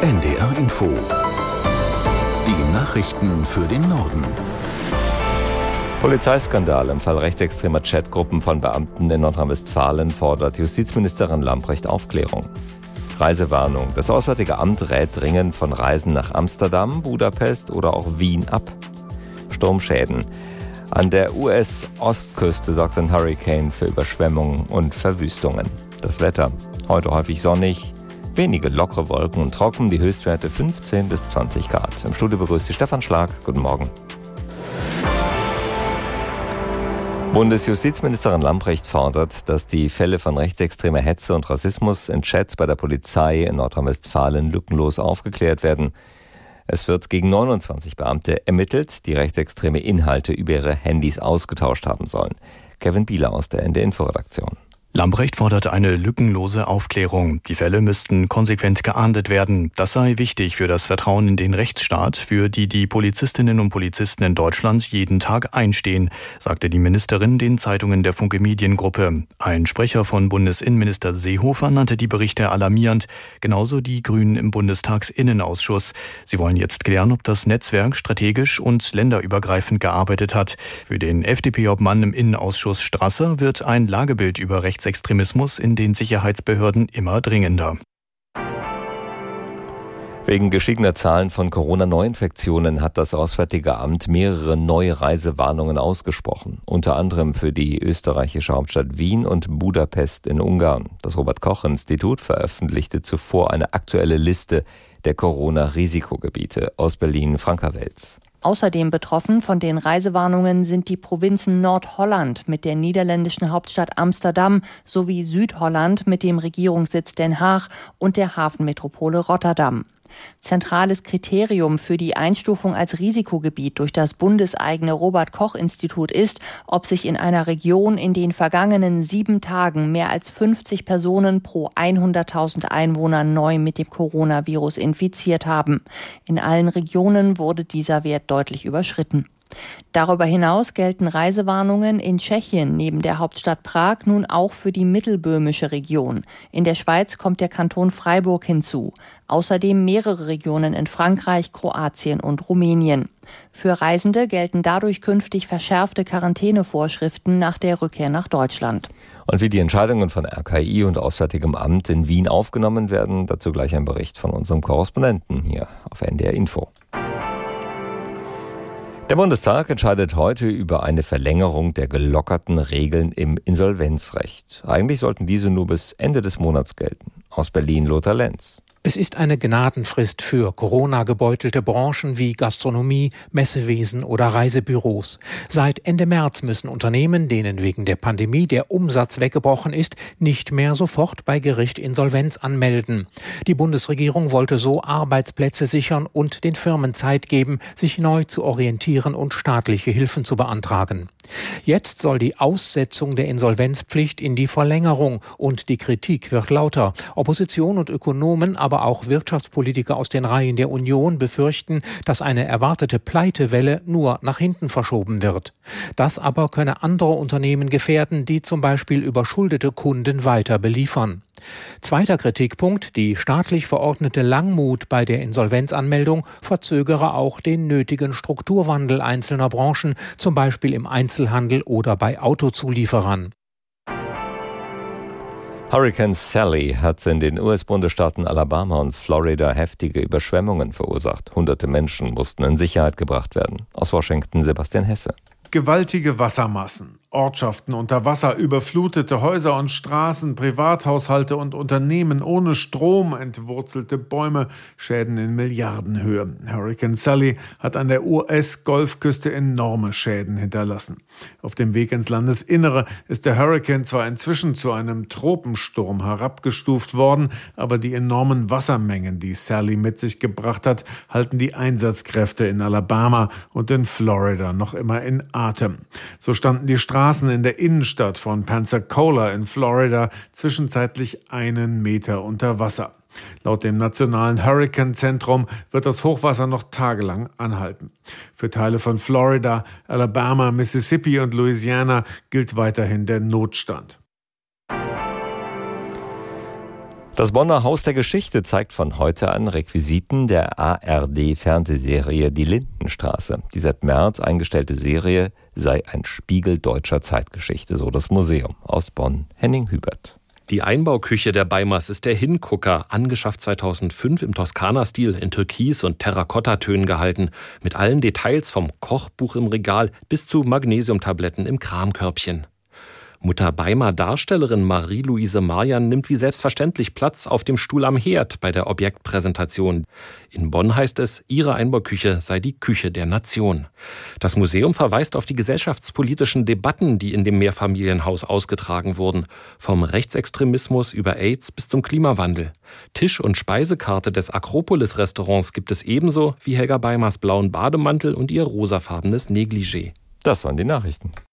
NDR Info. Die Nachrichten für den Norden. Polizeiskandal im Fall rechtsextremer Chatgruppen von Beamten in Nordrhein-Westfalen fordert Justizministerin Lambrecht Aufklärung. Reisewarnung. Das Auswärtige Amt rät dringend von Reisen nach Amsterdam, Budapest oder auch Wien ab. Sturmschäden. An der US-Ostküste sorgt ein Hurrikan für Überschwemmungen und Verwüstungen. Das Wetter. Heute häufig sonnig, wenige lockere Wolken und trocken, die Höchstwerte 15 bis 20 Grad. Im Studio begrüßt Sie Stefan Schlag. Guten Morgen. Bundesjustizministerin Lambrecht fordert, dass die Fälle von rechtsextremer Hetze und Rassismus in Chats bei der Polizei in Nordrhein-Westfalen lückenlos aufgeklärt werden. Es wird gegen 29 Beamte ermittelt, die rechtsextreme Inhalte über ihre Handys ausgetauscht haben sollen. Kevin Bieler aus der NDR-Info-Redaktion. Lambrecht fordert eine lückenlose Aufklärung. Die Fälle müssten konsequent geahndet werden. Das sei wichtig für das Vertrauen in den Rechtsstaat, für die Polizistinnen und Polizisten in Deutschland jeden Tag einstehen, sagte die Ministerin den Zeitungen der Funke Mediengruppe. Ein Sprecher von Bundesinnenminister Seehofer nannte die Berichte alarmierend, genauso die Grünen im Bundestagsinnenausschuss. Sie wollen jetzt klären, ob das Netzwerk strategisch und länderübergreifend gearbeitet hat. Für den FDP-Obmann im Innenausschuss Strasser wird ein Lagebild über Rechtsextremismus in den Sicherheitsbehörden immer dringender. Wegen gestiegener Zahlen von Corona-Neuinfektionen hat das Auswärtige Amt mehrere neue Reisewarnungen ausgesprochen. Unter anderem für die österreichische Hauptstadt Wien und Budapest in Ungarn. Das Robert-Koch-Institut veröffentlichte zuvor eine aktuelle Liste der Corona-Risikogebiete. Aus Berlin, Franka Welz. Außerdem betroffen von den Reisewarnungen sind die Provinzen Nordholland mit der niederländischen Hauptstadt Amsterdam sowie Südholland mit dem Regierungssitz Den Haag und der Hafenmetropole Rotterdam. Zentrales Kriterium für die Einstufung als Risikogebiet durch das bundeseigene Robert-Koch-Institut ist, ob sich in einer Region in den vergangenen 7 Tagen mehr als 50 Personen pro 100.000 Einwohner neu mit dem Coronavirus infiziert haben. In allen Regionen wurde dieser Wert deutlich überschritten. Darüber hinaus gelten Reisewarnungen in Tschechien neben der Hauptstadt Prag nun auch für die mittelböhmische Region. In der Schweiz kommt der Kanton Freiburg hinzu. Außerdem mehrere Regionen in Frankreich, Kroatien und Rumänien. Für Reisende gelten dadurch künftig verschärfte Quarantänevorschriften nach der Rückkehr nach Deutschland. Und wie die Entscheidungen von RKI und Auswärtigem Amt in Wien aufgenommen werden, dazu gleich ein Bericht von unserem Korrespondenten hier auf NDR Info. Der Bundestag entscheidet heute über eine Verlängerung der gelockerten Regeln im Insolvenzrecht. Eigentlich sollten diese nur bis Ende des Monats gelten. Aus Berlin Lothar Lenz. Es ist eine Gnadenfrist für Corona-gebeutelte Branchen wie Gastronomie, Messewesen oder Reisebüros. Seit Ende März müssen Unternehmen, denen wegen der Pandemie der Umsatz weggebrochen ist, nicht mehr sofort bei Gericht Insolvenz anmelden. Die Bundesregierung wollte so Arbeitsplätze sichern und den Firmen Zeit geben, sich neu zu orientieren und staatliche Hilfen zu beantragen. Jetzt soll die Aussetzung der Insolvenzpflicht in die Verlängerung und die Kritik wird lauter. Opposition und Ökonomen, aber auch Wirtschaftspolitiker aus den Reihen der Union befürchten, dass eine erwartete Pleitewelle nur nach hinten verschoben wird. Das aber könne andere Unternehmen gefährden, die zum Beispiel überschuldete Kunden weiter beliefern. Zweiter Kritikpunkt, die staatlich verordnete Langmut bei der Insolvenzanmeldung verzögere auch den nötigen Strukturwandel einzelner Branchen, zum Beispiel im Einzelhandel oder bei Autozulieferern. Hurrikan Sally hat in den US-Bundesstaaten Alabama und Florida heftige Überschwemmungen verursacht. Hunderte Menschen mussten in Sicherheit gebracht werden. Aus Washington Sebastian Hesse. Gewaltige Wassermassen, Ortschaften unter Wasser, überflutete Häuser und Straßen, Privathaushalte und Unternehmen ohne Strom, entwurzelte Bäume, Schäden in Milliardenhöhe. Hurrikan Sally hat an der US-Golfküste enorme Schäden hinterlassen. Auf dem Weg ins Landesinnere ist der Hurrikan zwar inzwischen zu einem Tropensturm herabgestuft worden, aber die enormen Wassermengen, die Sally mit sich gebracht hat, halten die Einsatzkräfte in Alabama und in Florida noch immer in Atem. So standen die Straßen in der Innenstadt von Pensacola in Florida zwischenzeitlich 1 Meter unter Wasser. Laut dem Nationalen Hurrikanzentrum wird das Hochwasser noch tagelang anhalten. Für Teile von Florida, Alabama, Mississippi und Louisiana gilt weiterhin der Notstand. Das Bonner Haus der Geschichte zeigt von heute an Requisiten der ARD-Fernsehserie Die Lindenstraße. Die seit März eingestellte Serie sei ein Spiegel deutscher Zeitgeschichte, so das Museum. Aus Bonn, Henning Hubert. Die Einbauküche der Beimers ist der Hingucker, angeschafft 2005 im Toskana-Stil, in Türkis- und Terrakotta-Tönen gehalten, mit allen Details vom Kochbuch im Regal bis zu Magnesiumtabletten im Kramkörbchen. Mutter Beimer Darstellerin Marie-Louise Marian nimmt wie selbstverständlich Platz auf dem Stuhl am Herd bei der Objektpräsentation. In Bonn heißt es, ihre Einbauküche sei die Küche der Nation. Das Museum verweist auf die gesellschaftspolitischen Debatten, die in dem Mehrfamilienhaus ausgetragen wurden. Vom Rechtsextremismus über AIDS bis zum Klimawandel. Tisch- und Speisekarte des Akropolis-Restaurants gibt es ebenso wie Helga Beimers blauen Bademantel und ihr rosafarbenes Negligé. Das waren die Nachrichten.